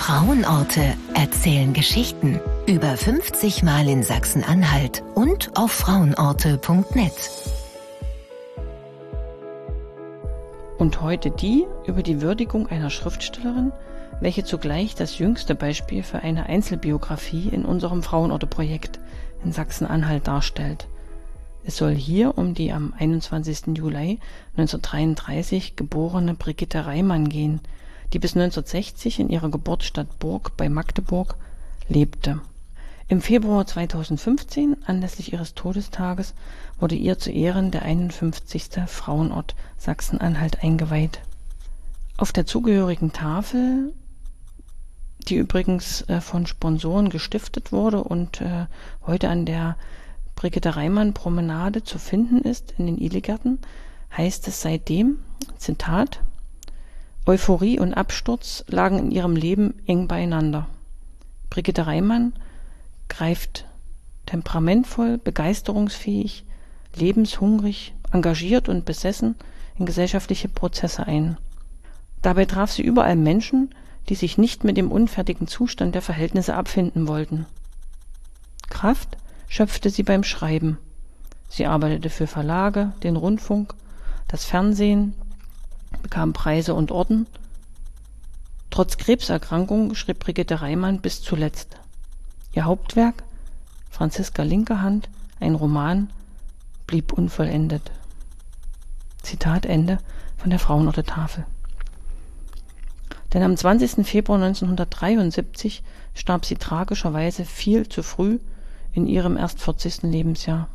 Frauenorte erzählen Geschichten. Über 50 Mal in Sachsen-Anhalt und auf frauenorte.net. Und heute die über die Würdigung einer Schriftstellerin, welche zugleich das jüngste Beispiel für eine Einzelbiografie in unserem Frauenorte-Projekt in Sachsen-Anhalt darstellt. Es soll hier um die am 21. Juli 1933 geborene Brigitte Reimann gehen, die bis 1960 in ihrer Geburtsstadt Burg bei Magdeburg lebte. Im Februar 2015, anlässlich ihres Todestages, wurde ihr zu Ehren der 51. Frauenort Sachsen-Anhalt eingeweiht. Auf der zugehörigen Tafel, die übrigens von Sponsoren gestiftet wurde und heute an der Brigitte Reimann Promenade zu finden ist in den Ilegärten, heißt es seitdem, Zitat: Euphorie und Absturz lagen in ihrem Leben eng beieinander. Brigitte Reimann greift temperamentvoll, begeisterungsfähig, lebenshungrig, engagiert und besessen in gesellschaftliche Prozesse ein. Dabei traf sie überall Menschen, die sich nicht mit dem unfertigen Zustand der Verhältnisse abfinden wollten. Kraft schöpfte sie beim Schreiben. Sie arbeitete für Verlage, den Rundfunk, das Fernsehen, bekam Preise und Orden. Trotz Krebserkrankung schrieb Brigitte Reimann bis zuletzt. Ihr Hauptwerk, Franziska Linkerhand, ein Roman, blieb unvollendet. Zitat Ende von der Frauenorte Tafel. Denn am 20. Februar 1973 starb sie tragischerweise viel zu früh in ihrem erst 40. Lebensjahr.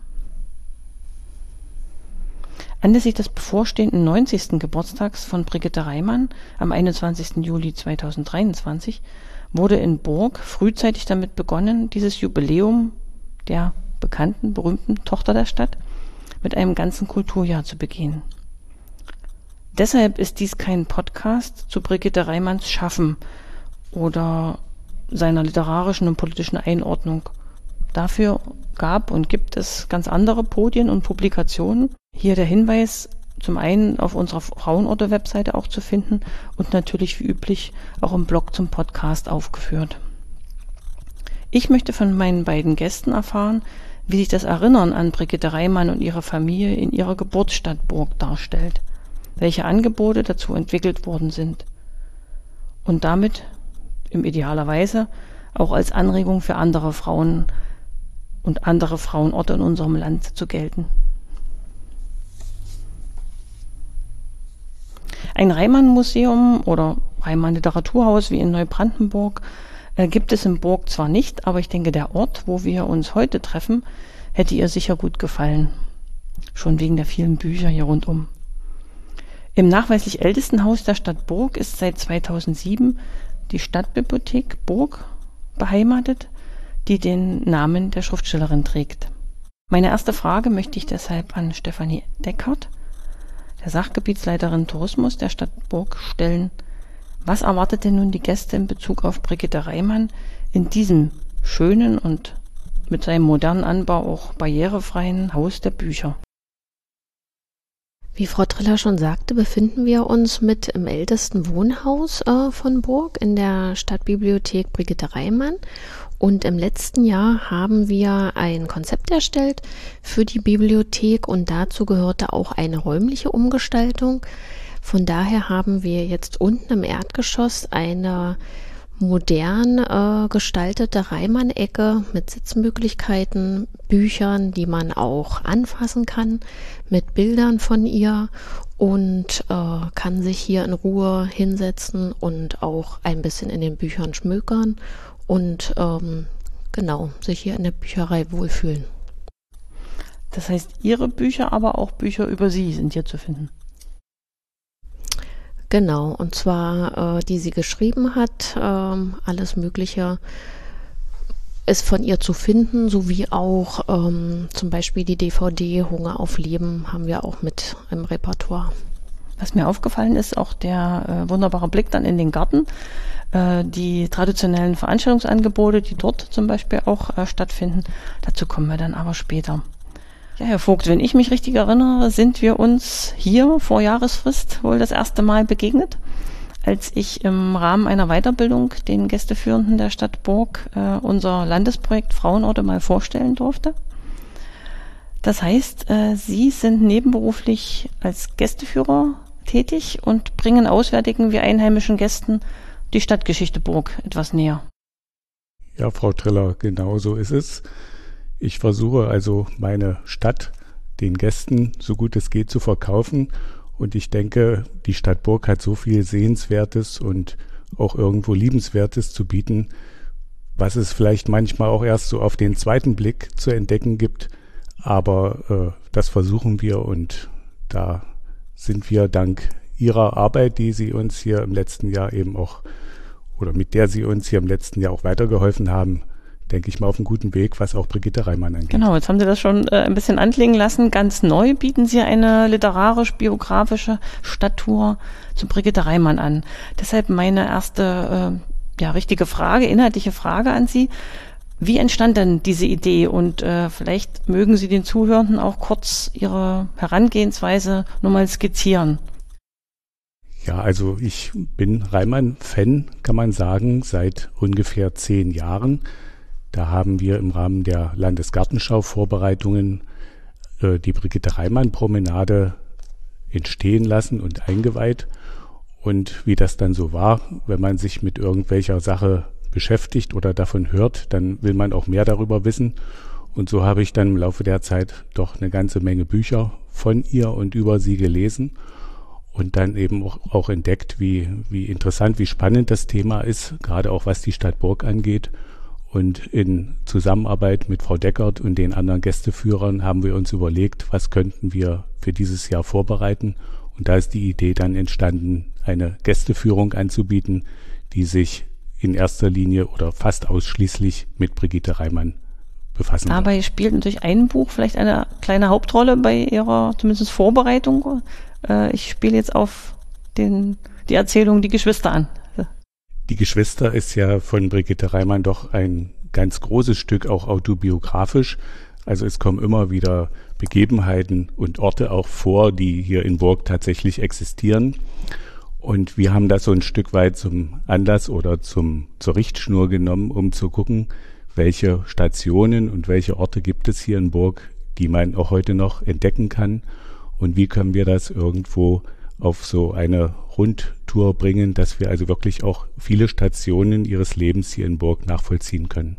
Anlässlich des bevorstehenden 90. Geburtstags von Brigitte Reimann am 21. Juli 2023 wurde in Burg frühzeitig damit begonnen, dieses Jubiläum der bekannten, berühmten Tochter der Stadt mit einem ganzen Kulturjahr zu begehen. Deshalb ist dies kein Podcast zu Brigitte Reimanns Schaffen oder seiner literarischen und politischen Einordnung. Dafür gab und gibt es ganz andere Podien und Publikationen. Hier der Hinweis, zum einen auf unserer Frauenorte-Webseite auch zu finden und natürlich wie üblich auch im Blog zum Podcast aufgeführt. Ich möchte von meinen beiden Gästen erfahren, wie sich das Erinnern an Brigitte Reimann und ihre Familie in ihrer Geburtsstadt Burg darstellt, welche Angebote dazu entwickelt worden sind und damit im idealerweise auch als Anregung für andere Frauen und andere Frauenorte in unserem Land zu gelten. Ein Reimann-Museum oder Reimann-Literaturhaus wie in Neubrandenburg gibt es in Burg zwar nicht, aber ich denke, der Ort, wo wir uns heute treffen, hätte ihr sicher gut gefallen. Schon wegen der vielen Bücher hier rundum. Im nachweislich ältesten Haus der Stadt Burg ist seit 2007 die Stadtbibliothek Burg beheimatet, die den Namen der Schriftstellerin trägt. Meine erste Frage möchte ich deshalb an Stefanie Deckert, der Sachgebietsleiterin Tourismus der Stadt Burg, stellen. Was erwartet denn nun die Gäste in Bezug auf Brigitte Reimann in diesem schönen und mit seinem modernen Anbau auch barrierefreien Haus der Bücher? Wie Frau Triller schon sagte, befinden wir uns mit im ältesten Wohnhaus von Burg in der Stadtbibliothek Brigitte Reimann. Und im letzten Jahr haben wir ein Konzept erstellt für die Bibliothek und dazu gehörte auch eine räumliche Umgestaltung. Von daher haben wir jetzt unten im Erdgeschoss eine modern gestaltete Reimann-Ecke mit Sitzmöglichkeiten, Büchern, die man auch anfassen kann, mit Bildern von ihr und kann sich hier in Ruhe hinsetzen und auch ein bisschen in den Büchern schmökern und sich hier in der Bücherei wohlfühlen. Das heißt, Ihre Bücher, aber auch Bücher über Sie sind hier zu finden? Genau, und zwar die sie geschrieben hat, alles Mögliche ist von ihr zu finden, sowie auch zum Beispiel die DVD Hunger auf Leben haben wir auch mit im Repertoire. Was mir aufgefallen ist, auch der wunderbare Blick dann in den Garten, die traditionellen Veranstaltungsangebote, die dort zum Beispiel auch stattfinden. Dazu kommen wir dann aber später. Ja, Herr Vogt, wenn ich mich richtig erinnere, sind wir uns hier vor Jahresfrist wohl das erste Mal begegnet, als ich im Rahmen einer Weiterbildung den Gästeführenden der Stadt Burg unser Landesprojekt Frauenorte mal vorstellen durfte. Das heißt, Sie sind nebenberuflich als Gästeführer tätig und bringen auswärtigen wie einheimischen Gästen die Stadtgeschichte Burg etwas näher. Ja, Frau Triller, genau so ist es. Ich versuche also meine Stadt den Gästen so gut es geht zu verkaufen. Und ich denke, die Stadt Burg hat so viel Sehenswertes und auch irgendwo Liebenswertes zu bieten, was es vielleicht manchmal auch erst so auf den zweiten Blick zu entdecken gibt. Aber das versuchen wir und da sind wir dank Ihrer Arbeit, die Sie uns hier im letzten Jahr eben auch oder mit der Sie uns hier im letzten Jahr auch weitergeholfen haben, denke ich mal, auf einem guten Weg, was auch Brigitte Reimann angeht. Genau, jetzt haben Sie das schon ein bisschen anklingen lassen. Ganz neu bieten Sie eine literarisch-biografische Stadttour zu Brigitte Reimann an. Deshalb meine erste richtige Frage, inhaltliche Frage an Sie. Wie entstand denn diese Idee? Und vielleicht mögen Sie den Zuhörenden auch kurz Ihre Herangehensweise nur mal skizzieren. Ja, also ich bin Reimann-Fan, kann man sagen, seit ungefähr 10 Jahren. Da haben wir im Rahmen der Landesgartenschau-Vorbereitungen die Brigitte Reimann-Promenade entstehen lassen und eingeweiht. Und wie das dann so war, wenn man sich mit irgendwelcher Sache beschäftigt oder davon hört, dann will man auch mehr darüber wissen. Und so habe ich dann im Laufe der Zeit doch eine ganze Menge Bücher von ihr und über sie gelesen und dann eben auch entdeckt, wie interessant, wie spannend das Thema ist, gerade auch was die Stadt Burg angeht. Und in Zusammenarbeit mit Frau Deckert und den anderen Gästeführern haben wir uns überlegt, was könnten wir für dieses Jahr vorbereiten. Und da ist die Idee dann entstanden, eine Gästeführung anzubieten, die sich in erster Linie oder fast ausschließlich mit Brigitte Reimann befassen wird. Dabei spielt natürlich ein Buch vielleicht eine kleine Hauptrolle bei Ihrer zumindest Vorbereitung. Ich spiele jetzt auf die Erzählung Die Geschwister an. Die Geschwister ist ja von Brigitte Reimann doch ein ganz großes Stück, auch autobiografisch. Also es kommen immer wieder Begebenheiten und Orte auch vor, die hier in Burg tatsächlich existieren. Und wir haben das so ein Stück weit zum Anlass oder zur Richtschnur genommen, um zu gucken, welche Stationen und welche Orte gibt es hier in Burg, die man auch heute noch entdecken kann. Und wie können wir das irgendwo auf so eine Rundtour bringen, dass wir also wirklich auch viele Stationen ihres Lebens hier in Burg nachvollziehen können.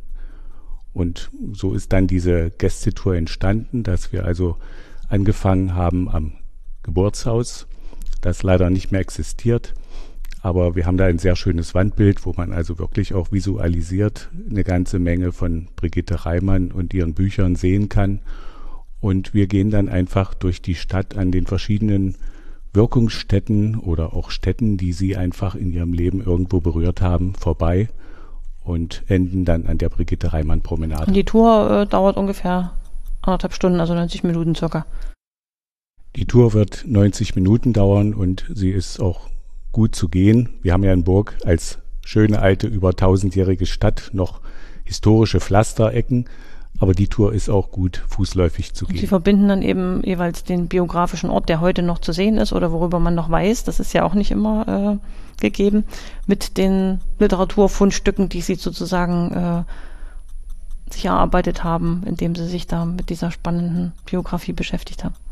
Und so ist dann diese Gästetour entstanden, dass wir also angefangen haben am Geburtshaus, das leider nicht mehr existiert. Aber wir haben da ein sehr schönes Wandbild, wo man also wirklich auch visualisiert eine ganze Menge von Brigitte Reimann und ihren Büchern sehen kann. Und wir gehen dann einfach durch die Stadt an den verschiedenen Wirkungsstätten oder auch Städten, die sie einfach in ihrem Leben irgendwo berührt haben, vorbei und enden dann an der Brigitte Reimann Promenade. Und die Tour dauert ungefähr 1,5 Stunden, also 90 Minuten circa. Die Tour wird 90 Minuten dauern und sie ist auch gut zu gehen. Wir haben ja in Burg als schöne alte, über 1000-jährige Stadt noch historische Pflasterecken, aber die Tour ist auch gut fußläufig zu gehen. Und Sie verbinden dann eben jeweils den biografischen Ort, der heute noch zu sehen ist oder worüber man noch weiß, das ist ja auch nicht immer gegeben, mit den Literaturfundstücken, die Sie sozusagen sich erarbeitet haben, indem Sie sich da mit dieser spannenden Biografie beschäftigt haben.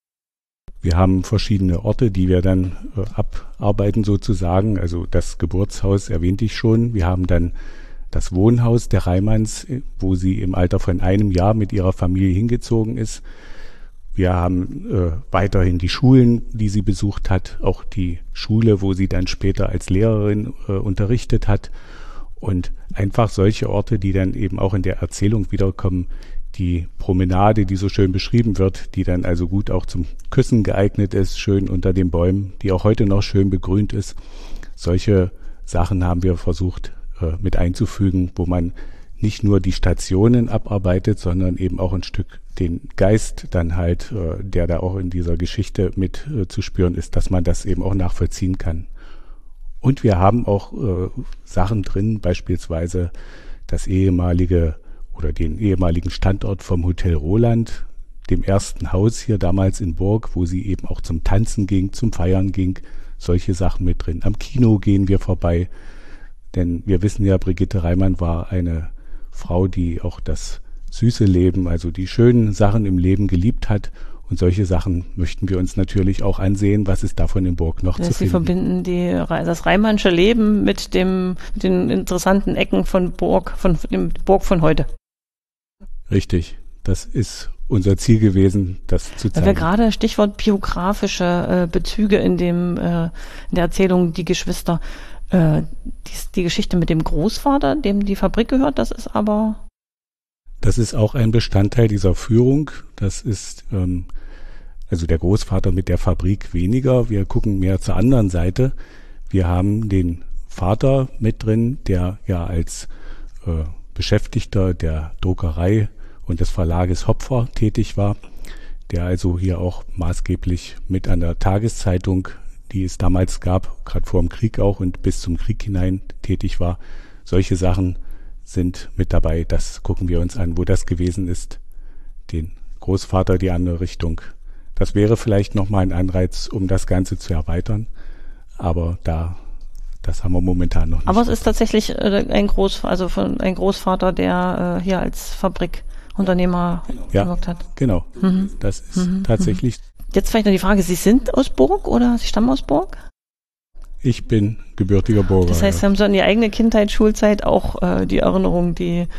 Wir haben verschiedene Orte, die wir dann abarbeiten sozusagen. Also das Geburtshaus erwähnte ich schon. Wir haben dann das Wohnhaus der Reimanns, wo sie im Alter von 1 Jahr mit ihrer Familie hingezogen ist. Wir haben weiterhin die Schulen, die sie besucht hat, auch die Schule, wo sie dann später als Lehrerin unterrichtet hat. Und einfach solche Orte, die dann eben auch in der Erzählung wiederkommen. Die Promenade, die so schön beschrieben wird, die dann also gut auch zum Küssen geeignet ist, schön unter den Bäumen, die auch heute noch schön begrünt ist. Solche Sachen haben wir versucht mit einzufügen, wo man nicht nur die Stationen abarbeitet, sondern eben auch ein Stück den Geist dann halt, der da auch in dieser Geschichte mit zu spüren ist, dass man das eben auch nachvollziehen kann. Und wir haben auch Sachen drin, beispielsweise das ehemalige oder den ehemaligen Standort vom Hotel Roland, dem ersten Haus hier damals in Burg, wo sie eben auch zum Tanzen ging, zum Feiern ging, solche Sachen mit drin. Am Kino gehen wir vorbei, denn wir wissen ja, Brigitte Reimann war eine Frau, die auch das süße Leben, also die schönen Sachen im Leben geliebt hat. Und solche Sachen möchten wir uns natürlich auch ansehen, was ist davon in Burg noch zu finden. Sie verbinden das Reimannsche Leben mit den interessanten Ecken von dem Burg von heute. Richtig, das ist unser Ziel gewesen, das zu zeigen. Weil wir gerade Stichwort biografische Bezüge in der Erzählung Die Geschwister, die Geschichte mit dem Großvater, dem die Fabrik gehört, das ist auch ein Bestandteil dieser Führung. Das ist also der Großvater mit der Fabrik weniger. Wir gucken mehr zur anderen Seite. Wir haben den Vater mit drin, der ja als Beschäftigter der Druckerei und des Verlages Hopfer tätig war, der also hier auch maßgeblich mit an der Tageszeitung, die es damals gab, gerade vor dem Krieg auch und bis zum Krieg hinein tätig war. Solche Sachen sind mit dabei, das gucken wir uns an, wo das gewesen ist. Den Großvater, die andere Richtung. Das wäre vielleicht nochmal ein Anreiz, um das Ganze zu erweitern, aber das haben wir momentan noch nicht. Aber es ist tatsächlich ein Großvater, der hier als Fabrikunternehmer gewirkt hat. Genau, das ist tatsächlich. Jetzt vielleicht noch die Frage, Sie sind aus Burg oder Sie stammen aus Burg? Ich bin gebürtiger Burger. Das heißt, Sie haben so an die eigene Kindheit, Schulzeit auch die Erinnerung,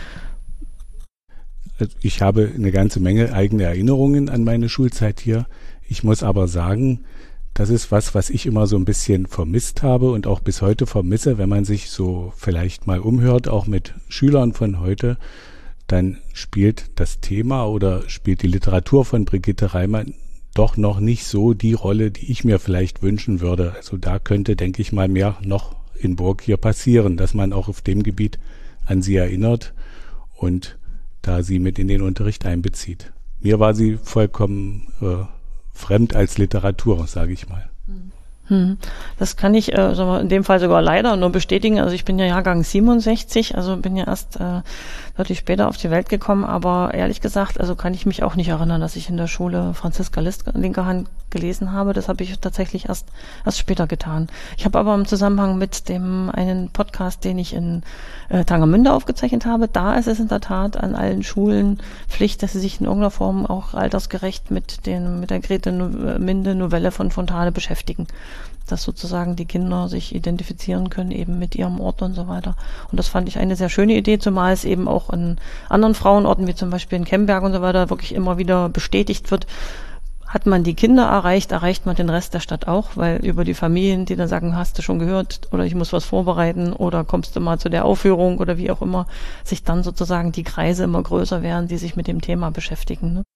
Ich habe eine ganze Menge eigene Erinnerungen an meine Schulzeit hier. Ich muss aber sagen, das ist was ich immer so ein bisschen vermisst habe und auch bis heute vermisse, wenn man sich so vielleicht mal umhört, auch mit Schülern von heute, dann spielt das Thema oder spielt die Literatur von Brigitte Reimann doch noch nicht so die Rolle, die ich mir vielleicht wünschen würde. Also da könnte, denke ich mal, mehr noch in Burg hier passieren, dass man auch auf dem Gebiet an sie erinnert und da sie mit in den Unterricht einbezieht. Mir war sie vollkommen fremd als Literatur, sage ich mal. Das kann ich in dem Fall sogar leider nur bestätigen. Also ich bin ja Jahrgang 67, also bin ja erst deutlich später auf die Welt gekommen, aber ehrlich gesagt, also kann ich mich auch nicht erinnern, dass ich in der Schule Franziska List linke Hand gelesen habe. Das habe ich tatsächlich erst später getan. Ich habe aber im Zusammenhang mit einen Podcast, den ich in Tangermünde aufgezeichnet habe, da ist es in der Tat an allen Schulen Pflicht, dass sie sich in irgendeiner Form auch altersgerecht mit der Grete Minde Novelle von Fontane beschäftigen. Dass sozusagen die Kinder sich identifizieren können eben mit ihrem Ort und so weiter. Und das fand ich eine sehr schöne Idee, zumal es eben auch in anderen Frauenorten, wie zum Beispiel in Kemberg und so weiter, wirklich immer wieder bestätigt wird. Hat man die Kinder erreicht man den Rest der Stadt auch, weil über die Familien, die dann sagen, hast du schon gehört oder ich muss was vorbereiten oder kommst du mal zu der Aufführung oder wie auch immer, sich dann sozusagen die Kreise immer größer werden, die sich mit dem Thema beschäftigen. Ne?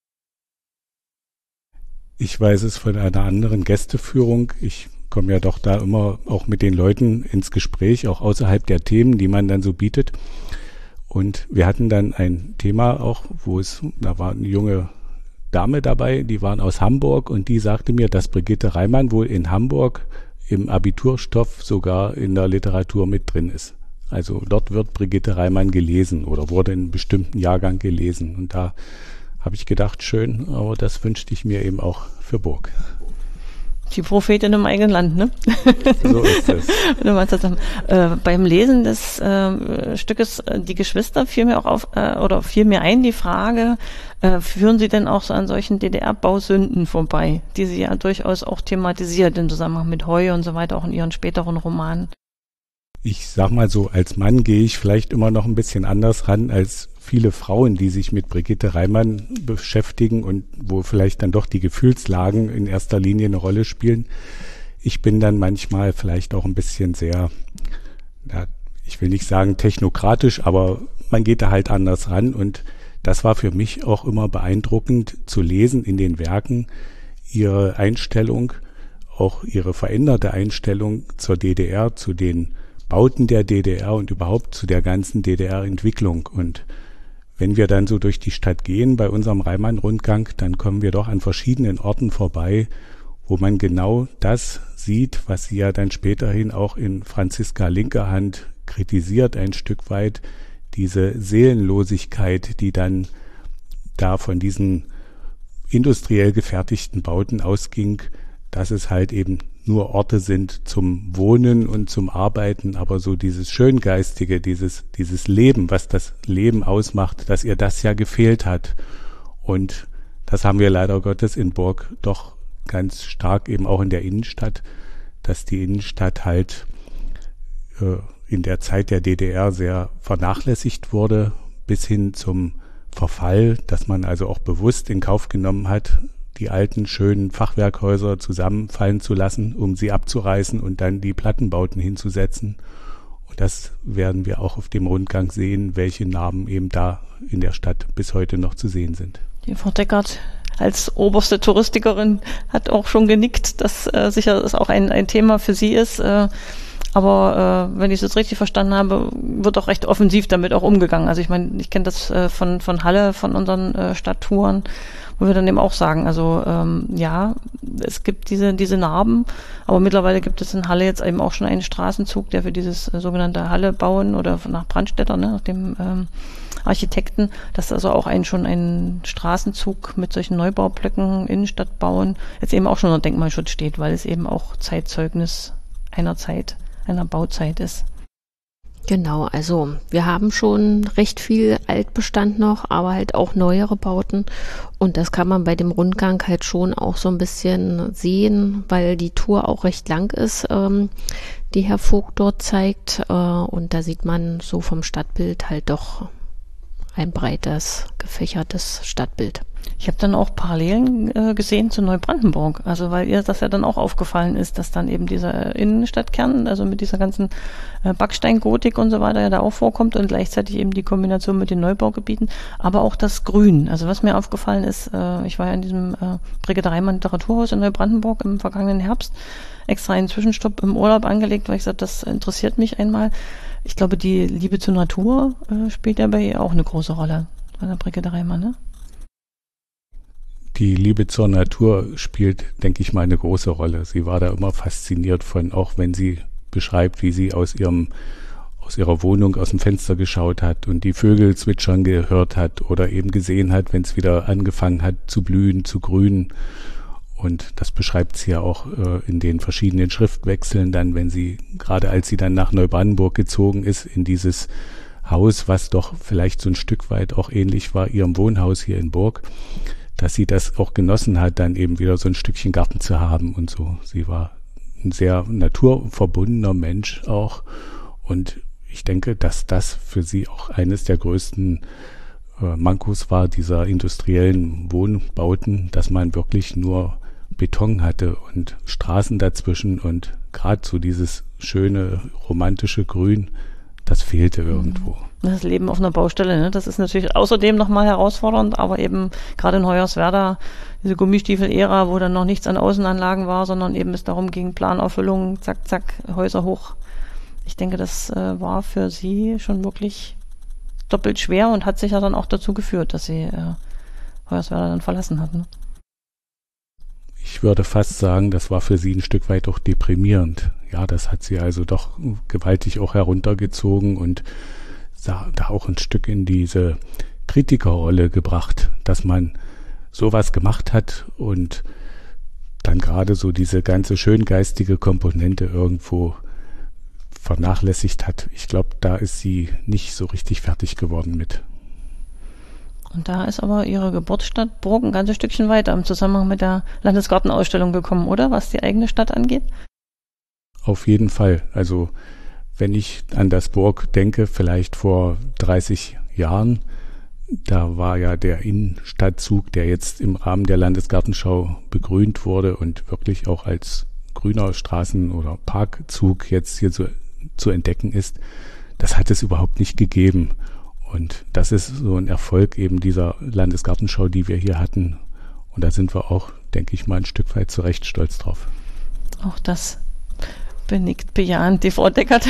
Ich weiß es von einer anderen Gästeführung. Ich komme ja doch da immer auch mit den Leuten ins Gespräch, auch außerhalb der Themen, die man dann so bietet. Und wir hatten dann ein Thema auch, da war eine junge Dame dabei, die waren aus Hamburg und die sagte mir, dass Brigitte Reimann wohl in Hamburg im Abiturstoff sogar in der Literatur mit drin ist. Also dort wird Brigitte Reimann gelesen oder wurde in einem bestimmten Jahrgang gelesen. Und da habe ich gedacht, schön, aber das wünschte ich mir eben auch für Burg. Die Prophetin im eigenen Land, ne? So ist es. Beim Lesen des Stückes Die Geschwister fiel mir ein die Frage, führen Sie denn auch so an solchen DDR-Bausünden vorbei, die Sie ja durchaus auch thematisiert im Zusammenhang mit Heu und so weiter, auch in Ihren späteren Romanen? Ich sag mal so, als Mann gehe ich vielleicht immer noch ein bisschen anders ran als viele Frauen, die sich mit Brigitte Reimann beschäftigen und wo vielleicht dann doch die Gefühlslagen in erster Linie eine Rolle spielen. Ich bin dann manchmal vielleicht auch ein bisschen sehr, ich will nicht sagen technokratisch, aber man geht da halt anders ran und das war für mich auch immer beeindruckend zu lesen in den Werken, ihre Einstellung, auch ihre veränderte Einstellung zur DDR, zu den Bauten der DDR und überhaupt zu der ganzen DDR-Entwicklung. Und wenn wir dann so durch die Stadt gehen bei unserem Reimann-Rundgang, dann kommen wir doch an verschiedenen Orten vorbei, wo man genau das sieht, was sie ja dann späterhin auch in Franziska Linkerhand kritisiert, ein Stück weit, diese Seelenlosigkeit, die dann da von diesen industriell gefertigten Bauten ausging, dass es halt eben nur Orte sind zum Wohnen und zum Arbeiten, aber so dieses Schöngeistige, dieses Leben, was das Leben ausmacht, dass ihr das ja gefehlt hat. Und das haben wir leider Gottes in Burg doch ganz stark eben auch in der Innenstadt, dass die Innenstadt halt in der Zeit der DDR sehr vernachlässigt wurde, bis hin zum Verfall, dass man also auch bewusst in Kauf genommen hat, die alten, schönen Fachwerkhäuser zusammenfallen zu lassen, um sie abzureißen und dann die Plattenbauten hinzusetzen. Und das werden wir auch auf dem Rundgang sehen, welche Narben eben da in der Stadt bis heute noch zu sehen sind. Die Frau Deckert als oberste Touristikerin hat auch schon genickt, dass sicher das auch ein Thema für sie ist. Aber wenn ich es jetzt richtig verstanden habe, wird auch recht offensiv damit auch umgegangen. Also ich meine, ich kenne das von Halle, von unseren Stadttouren, wo wir dann eben auch sagen, also ja, es gibt diese Narben, aber mittlerweile gibt es in Halle jetzt eben auch schon einen Straßenzug, der für dieses sogenannte Halle bauen oder nach Brandstätter, ne, nach dem Architekten, dass also auch schon ein Straßenzug mit solchen Neubaublöcken, Innenstadt bauen, jetzt eben auch schon unter Denkmalschutz steht, weil es eben auch Zeitzeugnis einer Zeit, einer Bauzeit ist. Genau, also wir haben schon recht viel Altbestand noch, aber halt auch neuere Bauten und das kann man bei dem Rundgang halt schon auch so ein bisschen sehen, weil die Tour auch recht lang ist, die Herr Vogt dort zeigt und da sieht man so vom Stadtbild halt doch ein breites, gefächertes Stadtbild. Ich habe dann auch Parallelen gesehen zu Neubrandenburg, also weil ihr das ja dann auch aufgefallen ist, dass dann eben dieser Innenstadtkern, also mit dieser ganzen Backsteingotik und so weiter ja da auch vorkommt und gleichzeitig eben die Kombination mit den Neubaugebieten, aber auch das Grün. Also was mir aufgefallen ist, ich war ja in diesem Brigitte Reimann Literaturhaus in Neubrandenburg im vergangenen Herbst, extra einen Zwischenstopp im Urlaub angelegt, weil ich gesagt, das interessiert mich einmal. Ich glaube, die Liebe zur Natur spielt ja bei ihr auch eine große Rolle, bei der Brigitte Reimann, ne? Die Liebe zur Natur spielt, denke ich mal, eine große Rolle. Sie war da immer fasziniert von, auch wenn sie beschreibt, wie sie aus ihrer Wohnung aus dem Fenster geschaut hat und die Vögel zwitschern gehört hat oder eben gesehen hat, wenn es wieder angefangen hat zu blühen, zu grünen. Und das beschreibt sie ja auch in den verschiedenen Schriftwechseln dann, gerade als sie dann nach Neubrandenburg gezogen ist, in dieses Haus, was doch vielleicht so ein Stück weit auch ähnlich war ihrem Wohnhaus hier in Burg, dass sie das auch genossen hat, dann eben wieder so ein Stückchen Garten zu haben und so. Sie war ein sehr naturverbundener Mensch auch und ich denke, dass das für sie auch eines der größten Mankos war, dieser industriellen Wohnbauten, dass man wirklich nur Beton hatte und Straßen dazwischen und gerade so dieses schöne, romantische Grün, das fehlte irgendwo. Das Leben auf einer Baustelle, ne? Das ist natürlich außerdem nochmal herausfordernd, aber eben gerade in Hoyerswerda, diese Gummistiefel-Ära, wo dann noch nichts an Außenanlagen war, sondern eben es darum ging, Planauffüllung, zack, zack, Häuser hoch. Ich denke, das war für sie schon wirklich doppelt schwer und hat sich ja dann auch dazu geführt, dass sie Hoyerswerda dann verlassen hat. Ne? Ich würde fast sagen, das war für sie ein Stück weit auch deprimierend. Ja, das hat sie also doch gewaltig auch heruntergezogen und da auch ein Stück in diese Kritikerrolle gebracht, dass man sowas gemacht hat und dann gerade so diese ganze schöngeistige Komponente irgendwo vernachlässigt hat. Ich glaube, da ist sie nicht so richtig fertig geworden mit. Und da ist aber ihre Geburtsstadt Burg ein ganzes Stückchen weiter im Zusammenhang mit der Landesgartenausstellung gekommen, oder? Was die eigene Stadt angeht? Auf jeden Fall. Also wenn ich an das Burg denke, vielleicht vor 30 Jahren, da war ja der Innenstadtzug, der jetzt im Rahmen der Landesgartenschau begrünt wurde und wirklich auch als grüner Straßen- oder Parkzug jetzt hier zu entdecken ist, das hat es überhaupt nicht gegeben. Und das ist so ein Erfolg eben dieser Landesgartenschau, die wir hier hatten. Und da sind wir auch, denke ich mal, ein Stück weit zu Recht stolz drauf. Auch das benickt bejahend die Frau Deckert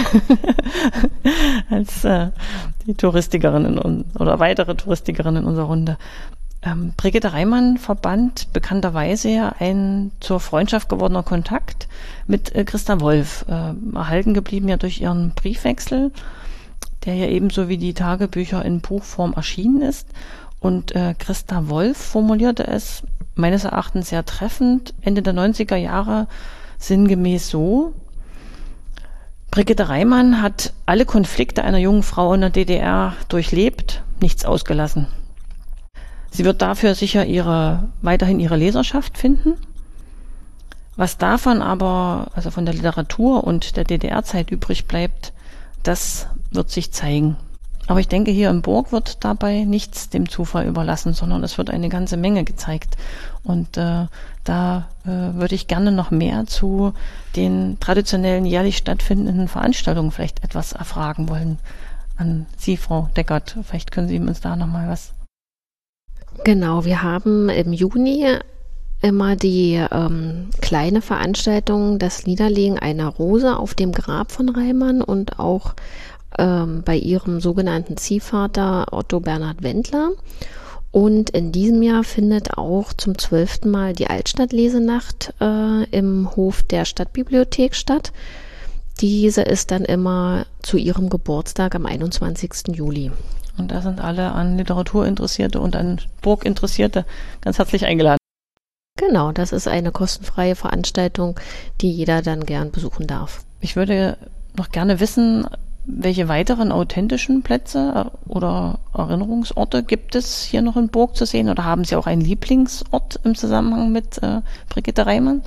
als die Touristikerin oder weitere Touristikerin in unserer Runde. Brigitte Reimann verband bekannterweise ja ein zur Freundschaft gewordener Kontakt mit Christa Wolf, erhalten geblieben ja durch ihren Briefwechsel, der ja ebenso wie die Tagebücher in Buchform erschienen ist. Und Christa Wolf formulierte es meines Erachtens sehr treffend Ende der 90er Jahre. sinngemäß so: Brigitte Reimann hat alle Konflikte einer jungen Frau in der DDR durchlebt, nichts ausgelassen. Sie wird dafür sicher weiterhin ihre Leserschaft finden. Was davon aber, also von der Literatur und der DDR-Zeit übrig bleibt, das wird sich zeigen. Aber ich denke, hier im Burg wird dabei nichts dem Zufall überlassen, sondern es wird eine ganze Menge gezeigt. Und da würde ich gerne noch mehr zu den traditionellen jährlich stattfindenden Veranstaltungen vielleicht etwas erfragen wollen. An Sie, Frau Deckert, vielleicht können Sie uns da noch mal was. Genau, wir haben im Juni immer die kleine Veranstaltung, das Niederlegen einer Rose auf dem Grab von Reimann und auch bei ihrem sogenannten Ziehvater Otto Bernhard Wendler. Und in diesem Jahr findet auch zum 12. Mal die Altstadtlesenacht im Hof der Stadtbibliothek statt. Diese ist dann immer zu ihrem Geburtstag am 21. Juli. Und da sind alle an Literaturinteressierte und an Burginteressierte ganz herzlich eingeladen. Genau, das ist eine kostenfreie Veranstaltung, die jeder dann gern besuchen darf. Ich würde noch gerne wissen, welche weiteren authentischen Plätze oder Erinnerungsorte gibt es hier noch in Burg zu sehen? Oder haben Sie auch einen Lieblingsort im Zusammenhang mit Brigitte Reimann?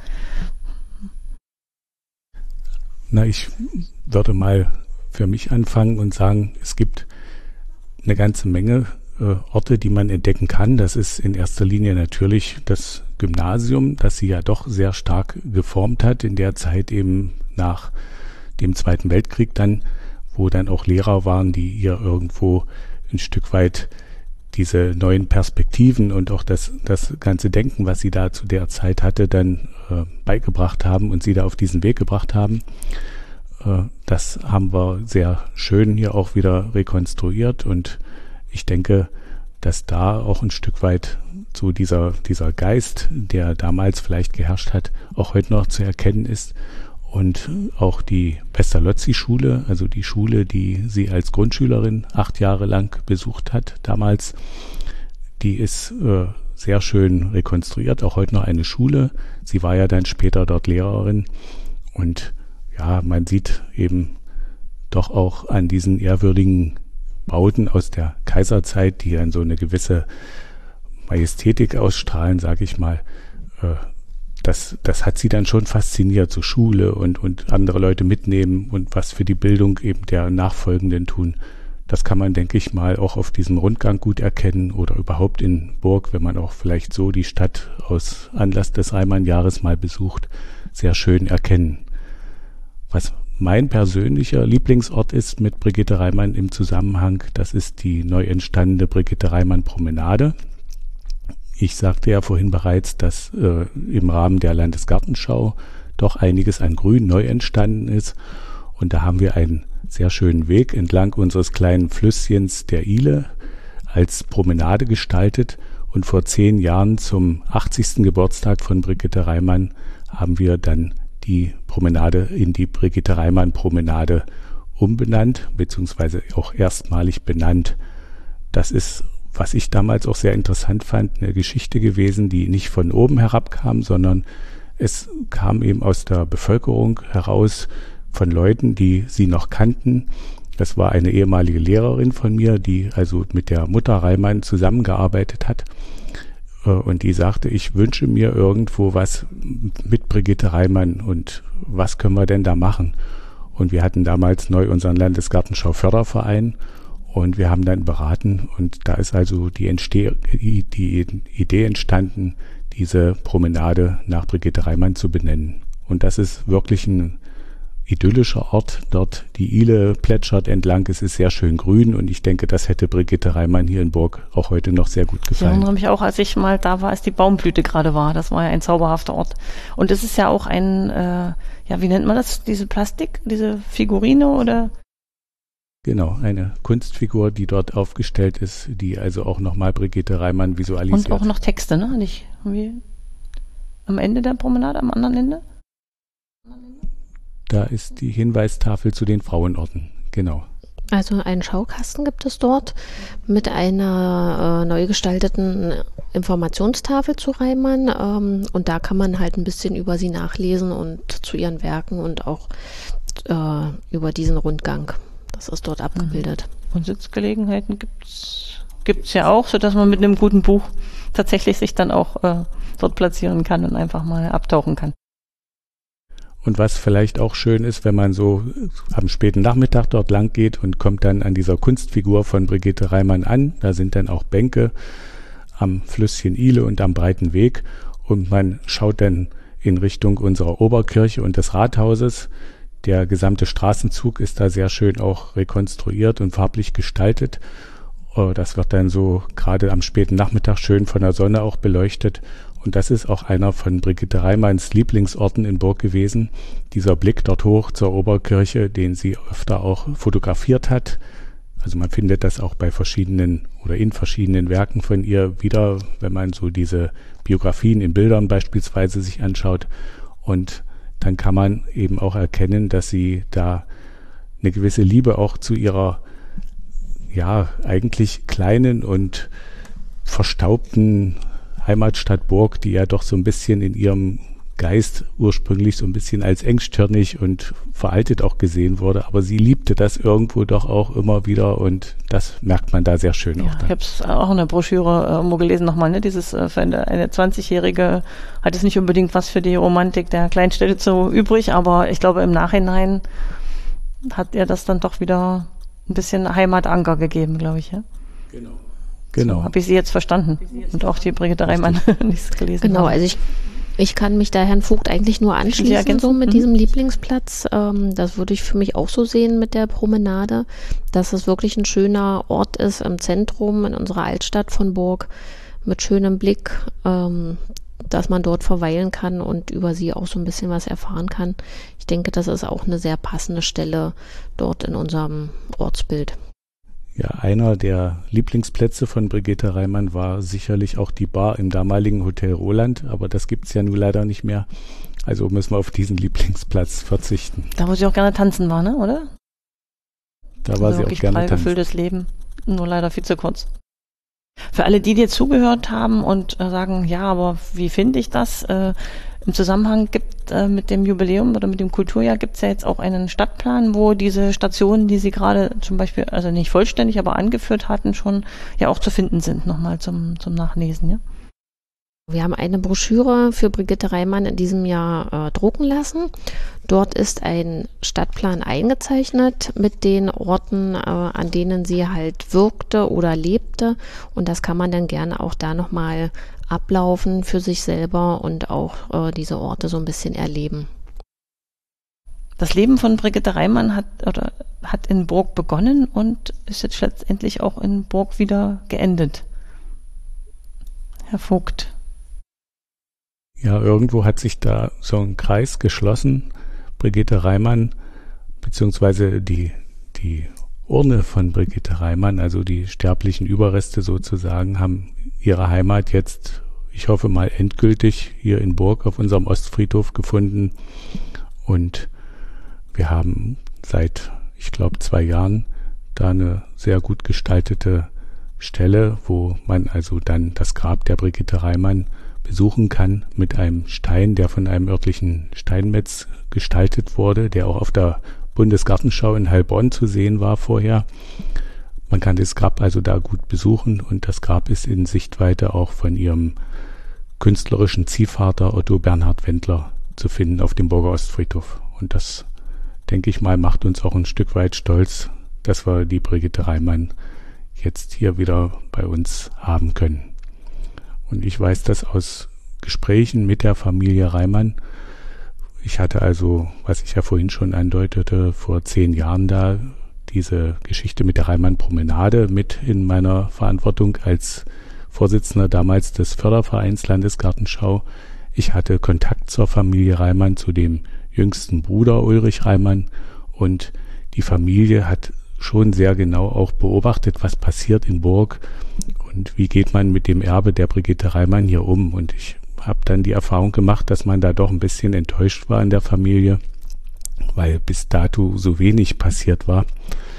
Na, ich würde mal für mich anfangen und sagen, es gibt eine ganze Menge Orte, die man entdecken kann. Das ist in erster Linie natürlich das Gymnasium, das sie ja doch sehr stark geformt hat, in der Zeit eben nach dem Zweiten Weltkrieg dann, wo dann auch Lehrer waren, die ihr irgendwo ein Stück weit diese neuen Perspektiven und auch das ganze Denken, was sie da zu der Zeit hatte, dann beigebracht haben und sie da auf diesen Weg gebracht haben. Das haben wir sehr schön hier auch wieder rekonstruiert und ich denke, dass da auch ein Stück weit so dieser Geist, der damals vielleicht geherrscht hat, auch heute noch zu erkennen ist. Und auch die Pestalozzi-Schule, also die Schule, die sie als Grundschülerin 8 Jahre lang besucht hat damals, die ist sehr schön rekonstruiert, auch heute noch eine Schule. Sie war ja dann später dort Lehrerin und ja, man sieht eben doch auch an diesen ehrwürdigen Bauten aus der Kaiserzeit, die dann so eine gewisse Majestätik ausstrahlen, sage ich mal, das hat sie dann schon fasziniert, so Schule und andere Leute mitnehmen und was für die Bildung eben der Nachfolgenden tun. Das kann man, denke ich mal, auch auf diesem Rundgang gut erkennen oder überhaupt in Burg, wenn man auch vielleicht so die Stadt aus Anlass des Reimann-Jahres mal besucht, sehr schön erkennen. Was mein persönlicher Lieblingsort ist mit Brigitte Reimann im Zusammenhang, das ist die neu entstandene Brigitte Reimann Promenade. Ich sagte ja vorhin bereits, dass im Rahmen der Landesgartenschau doch einiges an Grün neu entstanden ist. Und da haben wir einen sehr schönen Weg entlang unseres kleinen Flüsschens der Ile als Promenade gestaltet. Und vor 10 Jahren zum 80. Geburtstag von Brigitte Reimann haben wir dann die Promenade in die Brigitte Reimann Promenade umbenannt, beziehungsweise auch erstmalig benannt. Das ist, was ich damals auch sehr interessant fand, eine Geschichte gewesen, die nicht von oben herabkam, sondern es kam eben aus der Bevölkerung heraus von Leuten, die sie noch kannten. Das war eine ehemalige Lehrerin von mir, die also mit der Mutter Reimann zusammengearbeitet hat. Und die sagte, ich wünsche mir irgendwo was mit Brigitte Reimann und was können wir denn da machen? Und wir hatten damals neu unseren Landesgartenschau-Förderverein und wir haben dann beraten und da ist also die Idee entstanden, diese Promenade nach Brigitte Reimann zu benennen. Und das ist wirklich ein idyllischer Ort. Dort die Ile plätschert entlang, es ist sehr schön grün und ich denke, das hätte Brigitte Reimann hier in Burg auch heute noch sehr gut gefallen. Ich erinnere mich auch, als ich mal da war, als die Baumblüte gerade war. Das war ja ein zauberhafter Ort. Und es ist ja auch ein, wie nennt man das, diese Plastik, diese Figurine oder? Genau, eine Kunstfigur, die dort aufgestellt ist, die also auch nochmal Brigitte Reimann visualisiert. Und auch noch Texte, ne? Nicht irgendwie am Ende der Promenade, am anderen Ende? Da ist die Hinweistafel zu den Frauenorten, genau. Also einen Schaukasten gibt es dort mit einer neu gestalteten Informationstafel zu Reimann. Und da kann man halt ein bisschen über sie nachlesen und zu ihren Werken und auch über diesen Rundgang. Das ist dort abgebildet. Und Sitzgelegenheiten gibt's ja auch, sodass man mit einem guten Buch tatsächlich sich dann auch dort platzieren kann und einfach mal abtauchen kann. Und was vielleicht auch schön ist, wenn man so am späten Nachmittag dort lang geht und kommt dann an dieser Kunstfigur von Brigitte Reimann an, da sind dann auch Bänke am Flüsschen Ile und am Breiten Weg und man schaut dann in Richtung unserer Oberkirche und des Rathauses. Der gesamte Straßenzug ist da sehr schön auch rekonstruiert und farblich gestaltet. Das wird dann so gerade am späten Nachmittag schön von der Sonne auch beleuchtet. Und das ist auch einer von Brigitte Reimanns Lieblingsorten in Burg gewesen. Dieser Blick dort hoch zur Oberkirche, den sie öfter auch fotografiert hat. Also man findet das auch bei verschiedenen oder in verschiedenen Werken von ihr wieder, wenn man so diese Biografien in Bildern beispielsweise sich anschaut. Und dann kann man eben auch erkennen, dass sie da eine gewisse Liebe auch zu ihrer, ja, eigentlich kleinen und verstaubten Heimatstadt Burg, die ja doch so ein bisschen in ihrem Geist ursprünglich so ein bisschen als engstirnig und veraltet auch gesehen wurde, aber sie liebte das irgendwo doch auch immer wieder und das merkt man da sehr schön auch dann. Ich habe es auch in der Broschüre irgendwo gelesen nochmal, ne? Dieses für eine 20-Jährige hat es nicht unbedingt was für die Romantik der Kleinstädte so übrig, aber ich glaube im Nachhinein hat ihr das dann doch wieder ein bisschen Heimatanker gegeben, glaube ich, ja? Genau. So habe ich sie jetzt verstanden. Und auch die Brigitte Reimann nicht gelesen. Genau, haben. also ich kann mich da Herrn Vogt eigentlich nur anschließen, so mit diesem Lieblingsplatz. Das würde ich für mich auch so sehen mit der Promenade, dass es wirklich ein schöner Ort ist im Zentrum, in unserer Altstadt von Burg, mit schönem Blick, dass man dort verweilen kann und über sie auch so ein bisschen was erfahren kann. Ich denke, das ist auch eine sehr passende Stelle dort in unserem Ortsbild. Ja, einer der Lieblingsplätze von Brigitte Reimann war sicherlich auch die Bar im damaligen Hotel Roland, aber das gibt's ja nun leider nicht mehr. Also müssen wir auf diesen Lieblingsplatz verzichten. Da wo sie auch gerne tanzen war, ne, oder? Da war sie auch gerne tanzen. Gefülltes Leben, nur leider viel zu kurz. Für alle, die dir zugehört haben und sagen, ja, aber wie finde ich das? Im Zusammenhang mit dem Jubiläum oder mit dem Kulturjahr gibt es ja jetzt auch einen Stadtplan, wo diese Stationen, die Sie gerade zum Beispiel, also nicht vollständig, aber angeführt hatten, schon ja auch zu finden sind, nochmal zum Nachlesen, ja? Wir haben eine Broschüre für Brigitte Reimann in diesem Jahr drucken lassen. Dort ist ein Stadtplan eingezeichnet mit den Orten, an denen sie halt wirkte oder lebte. Und das kann man dann gerne auch da nochmal ablaufen für sich selber und auch diese Orte so ein bisschen erleben. Das Leben von Brigitte Reimann hat in Burg begonnen und ist jetzt letztendlich auch in Burg wieder geendet. Herr Vogt. Ja, irgendwo hat sich da so ein Kreis geschlossen. Brigitte Reimann, beziehungsweise die Urne von Brigitte Reimann, also die sterblichen Überreste sozusagen, haben ihre Heimat jetzt, ich hoffe mal endgültig, hier in Burg auf unserem Ostfriedhof gefunden. Und wir haben seit, ich glaube, 2 Jahren da eine sehr gut gestaltete Stelle, wo man also dann das Grab der Brigitte Reimann besuchen kann mit einem Stein, der von einem örtlichen Steinmetz gestaltet wurde, der auch auf der Bundesgartenschau in Heilbronn zu sehen war vorher. Man kann das Grab also da gut besuchen und das Grab ist in Sichtweite auch von ihrem künstlerischen Ziehvater Otto Bernhard Wendler zu finden auf dem Burger Ostfriedhof. Und das, denke ich mal, macht uns auch ein Stück weit stolz, dass wir die Brigitte Reimann jetzt hier wieder bei uns haben können. Und ich weiß das aus Gesprächen mit der Familie Reimann. Ich hatte also, was ich ja vorhin schon andeutete, vor 10 Jahren da diese Geschichte mit der Reimann-Promenade mit in meiner Verantwortung als Vorsitzender damals des Fördervereins Landesgartenschau. Ich hatte Kontakt zur Familie Reimann, zu dem jüngsten Bruder Ulrich Reimann, und die Familie hat schon sehr genau auch beobachtet, was passiert in Burg und wie geht man mit dem Erbe der Brigitte Reimann hier um. Und ich habe dann die Erfahrung gemacht, dass man da doch ein bisschen enttäuscht war in der Familie, weil bis dato so wenig passiert war.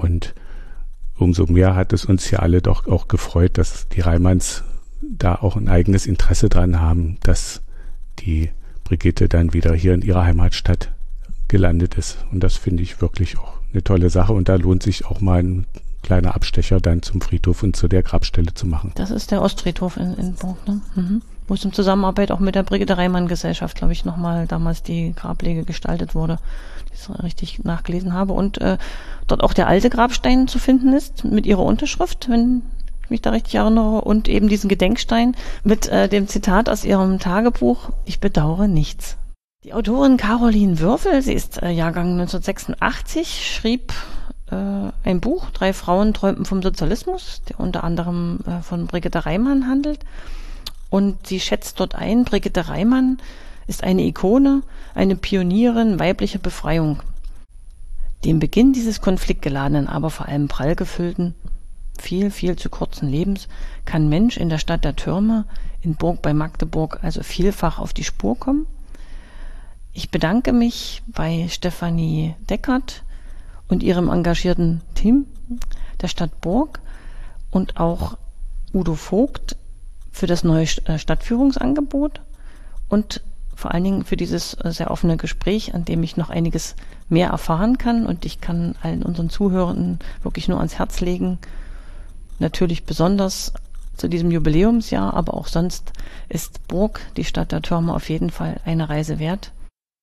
Und umso mehr hat es uns ja alle doch auch gefreut, dass die Reimanns da auch ein eigenes Interesse dran haben, dass die Brigitte dann wieder hier in ihrer Heimatstadt gelandet ist. Und das finde ich wirklich auch eine tolle Sache. Und da lohnt sich auch mal ein kleiner Abstecher dann zum Friedhof und zu der Grabstelle zu machen. Das ist der Ostfriedhof in Burg, ne? Mhm. Wo es in Zusammenarbeit auch mit der Brigitte Reimann Gesellschaft, glaube ich, nochmal damals die Grablege gestaltet wurde, die ich richtig nachgelesen habe. Und dort auch der alte Grabstein zu finden ist, mit ihrer Unterschrift, wenn ich mich da richtig erinnere, und eben diesen Gedenkstein mit dem Zitat aus ihrem Tagebuch: Ich bedauere nichts. Die Autorin Caroline Würfel, sie ist Jahrgang 1986, schrieb ein Buch, 3 Frauen träumten vom Sozialismus, der unter anderem von Brigitte Reimann handelt. Und sie schätzt dort ein, Brigitte Reimann ist eine Ikone, eine Pionierin weiblicher Befreiung. Dem Beginn dieses konfliktgeladenen, aber vor allem prall gefüllten, viel zu kurzen Lebens kann Mensch in der Stadt der Türme, in Burg bei Magdeburg, also vielfach auf die Spur kommen. Ich bedanke mich bei Stefanie Deckert und ihrem engagierten Team der Stadt Burg und auch Udo Vogt für das neue Stadtführungsangebot und vor allen Dingen für dieses sehr offene Gespräch, an dem ich noch einiges mehr erfahren kann. Und ich kann allen unseren Zuhörenden wirklich nur ans Herz legen, natürlich besonders zu diesem Jubiläumsjahr, aber auch sonst ist Burg, die Stadt der Türme, auf jeden Fall eine Reise wert.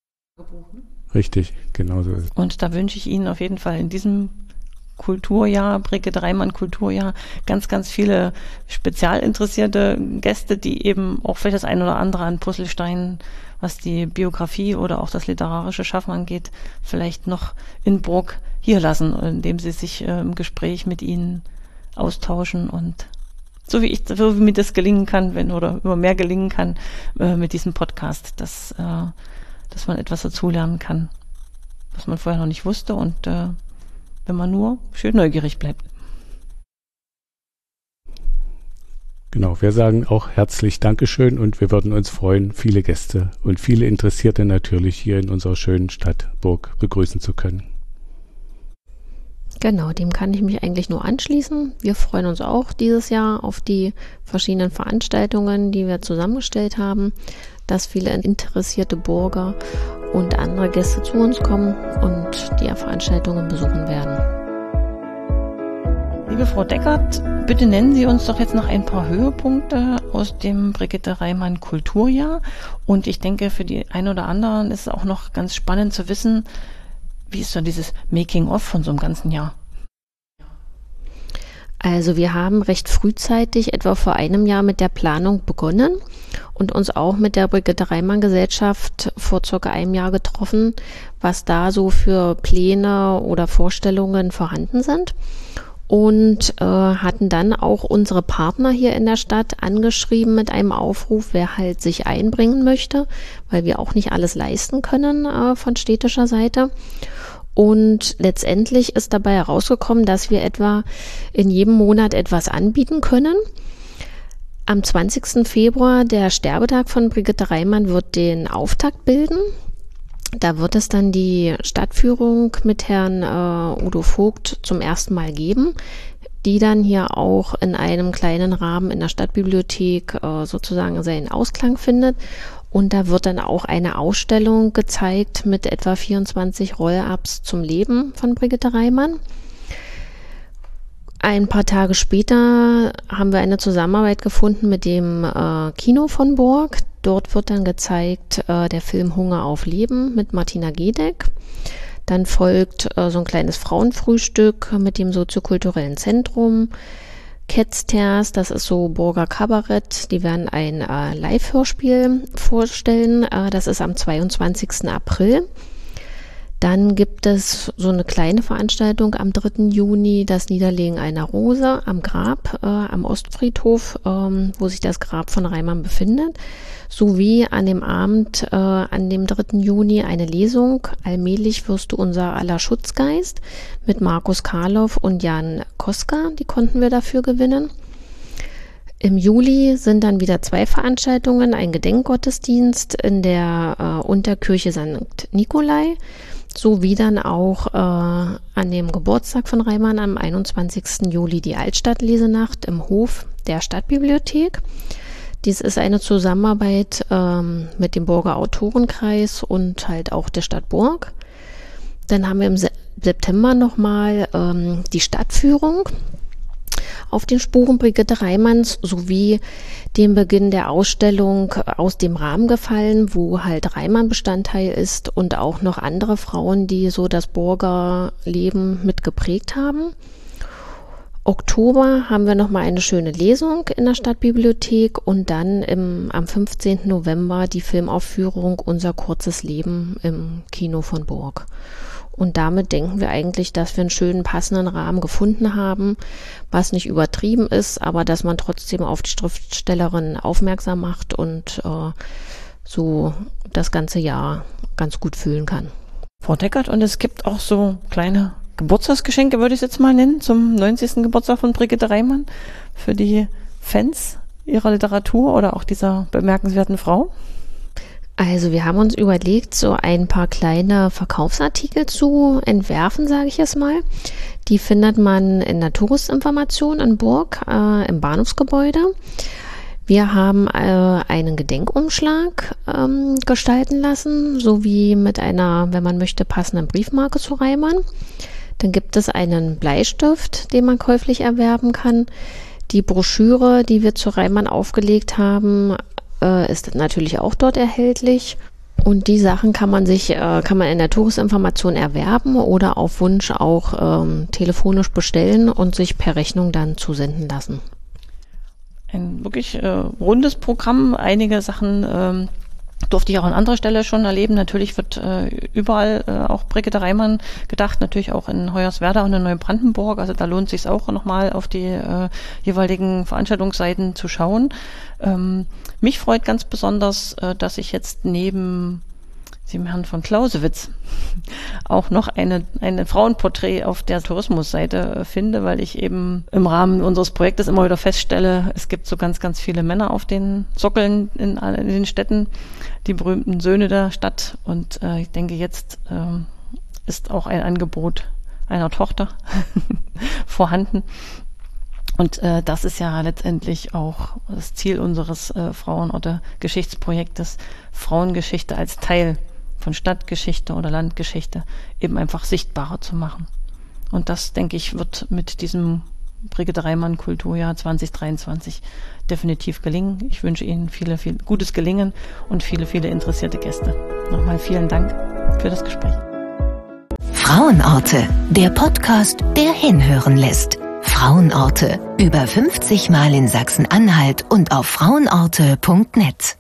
Richtig, genau so ist es. Und da wünsche ich Ihnen auf jeden Fall in diesem Kulturjahr, Brigitte Reimann Kulturjahr, ganz viele spezialinteressierte Gäste, die eben auch vielleicht das ein oder andere an Puzzlesteinen, was die Biografie oder auch das literarische Schaffen angeht, vielleicht noch in Burg hier lassen, indem sie sich im Gespräch mit Ihnen austauschen und so wie mir das gelingen kann, oder immer mehr gelingen kann mit diesem Podcast, dass man etwas dazulernen kann, was man vorher noch nicht wusste, und wenn man nur schön neugierig bleibt. Genau, wir sagen auch herzlich Dankeschön und wir würden uns freuen, viele Gäste und viele Interessierte natürlich hier in unserer schönen Stadt Burg begrüßen zu können. Genau, dem kann ich mich eigentlich nur anschließen. Wir freuen uns auch dieses Jahr auf die verschiedenen Veranstaltungen, die wir zusammengestellt haben, dass viele interessierte Burger und andere Gäste zu uns kommen und die Veranstaltungen besuchen werden. Liebe Frau Deckert, bitte nennen Sie uns doch jetzt noch ein paar Höhepunkte aus dem Brigitte Reimann Kulturjahr. Und ich denke, für die einen oder anderen ist es auch noch ganz spannend zu wissen, wie ist so dieses Making-of von so einem ganzen Jahr? Also wir haben recht frühzeitig, etwa vor einem Jahr, mit der Planung begonnen und uns auch mit der Brigitte Reimann Gesellschaft vor circa einem Jahr getroffen, was da so für Pläne oder Vorstellungen vorhanden sind. Und hatten dann auch unsere Partner hier in der Stadt angeschrieben mit einem Aufruf, wer halt sich einbringen möchte, weil wir auch nicht alles leisten können von städtischer Seite. Und letztendlich ist dabei herausgekommen, dass wir etwa in jedem Monat etwas anbieten können. Am 20. Februar, der Sterbetag von Brigitte Reimann, wird den Auftakt bilden. Da wird es dann die Stadtführung mit Herrn Udo Vogt zum ersten Mal geben, die dann hier auch in einem kleinen Rahmen in der Stadtbibliothek sozusagen seinen Ausklang findet. Und da wird dann auch eine Ausstellung gezeigt mit etwa 24 Roll-ups zum Leben von Brigitte Reimann. Ein paar Tage später haben wir eine Zusammenarbeit gefunden mit dem Kino von Burg. Dort wird dann gezeigt der Film Hunger auf Leben mit Martina Gedeck. Dann folgt so ein kleines Frauenfrühstück mit dem soziokulturellen Zentrum. Ketzters, das ist so Burger Kabarett, die werden ein Live-Hörspiel vorstellen. Das ist am 22. April. Dann gibt es so eine kleine Veranstaltung am 3. Juni, das Niederlegen einer Rose am Grab, am Ostfriedhof, wo sich das Grab von Reimann befindet. Sowie an dem Abend, an dem 3. Juni, eine Lesung, Allmählich wirst du unser aller Schutzgeist, mit Markus Karloff und Jan Koska, die konnten wir dafür gewinnen. Im Juli sind dann wieder 2 Veranstaltungen, ein Gedenkgottesdienst in der Unterkirche St. Nikolai sowie dann auch an dem Geburtstag von Reimann am 21. Juli die Altstadtlesenacht im Hof der Stadtbibliothek. Dies ist eine Zusammenarbeit mit dem Burger Autorenkreis und halt auch der Stadt Burg. Dann haben wir im September nochmal die Stadtführung auf den Spuren Brigitte Reimanns sowie den Beginn der Ausstellung Aus dem Rahmen gefallen, wo halt Reimann Bestandteil ist und auch noch andere Frauen, die so das Burger Leben mit geprägt haben. Oktober haben wir nochmal eine schöne Lesung in der Stadtbibliothek und dann am 15. November die Filmaufführung Unser kurzes Leben im Kino von Burg. Und damit denken wir eigentlich, dass wir einen schönen passenden Rahmen gefunden haben, was nicht übertrieben ist, aber dass man trotzdem auf die Schriftstellerin aufmerksam macht und so das ganze Jahr ganz gut fühlen kann. Frau Deckert, und es gibt auch so kleine Geburtstagsgeschenke, würde ich es jetzt mal nennen, zum 90. Geburtstag von Brigitte Reimann für die Fans ihrer Literatur oder auch dieser bemerkenswerten Frau? Also wir haben uns überlegt, so ein paar kleine Verkaufsartikel zu entwerfen, sage ich es mal. Die findet man in der Touristinformation in Burg im Bahnhofsgebäude. Wir haben einen Gedenkumschlag gestalten lassen, sowie mit einer, wenn man möchte, passenden Briefmarke zu Reimann. Dann gibt es einen Bleistift, den man käuflich erwerben kann. Die Broschüre, die wir zu Reimann aufgelegt haben, ist natürlich auch dort erhältlich. Und die Sachen kann man in der Touristinformation erwerben oder auf Wunsch auch telefonisch bestellen und sich per Rechnung dann zusenden lassen. Ein wirklich rundes Programm. Einige Sachen durfte ich auch an anderer Stelle schon erleben. Natürlich wird überall auch Brigitte Reimann gedacht, natürlich auch in Hoyerswerda und in Neubrandenburg. Also da lohnt es sich auch nochmal auf die jeweiligen Veranstaltungsseiten zu schauen. Mich freut ganz besonders, dass ich jetzt neben dem Herrn von Clausewitz auch noch eine Frauenporträt auf der Tourismusseite finde, weil ich eben im Rahmen unseres Projektes immer wieder feststelle, es gibt so ganz, ganz viele Männer auf den Sockeln in den Städten, die berühmten Söhne der Stadt. Und ich denke, jetzt ist auch ein Angebot einer Tochter vorhanden. Und das ist ja letztendlich auch das Ziel unseres Frauenorte-Geschichtsprojektes, Frauengeschichte als Teil von Stadtgeschichte oder Landgeschichte eben einfach sichtbarer zu machen. Und das, denke ich, wird mit diesem Brigitte Reimann Kulturjahr 2023 definitiv gelingen. Ich wünsche Ihnen viel gutes Gelingen und viele interessierte Gäste. Nochmal vielen Dank für das Gespräch. Frauenorte, der Podcast, der hinhören lässt. Frauenorte, über 50 Mal in Sachsen-Anhalt und auf frauenorte.net.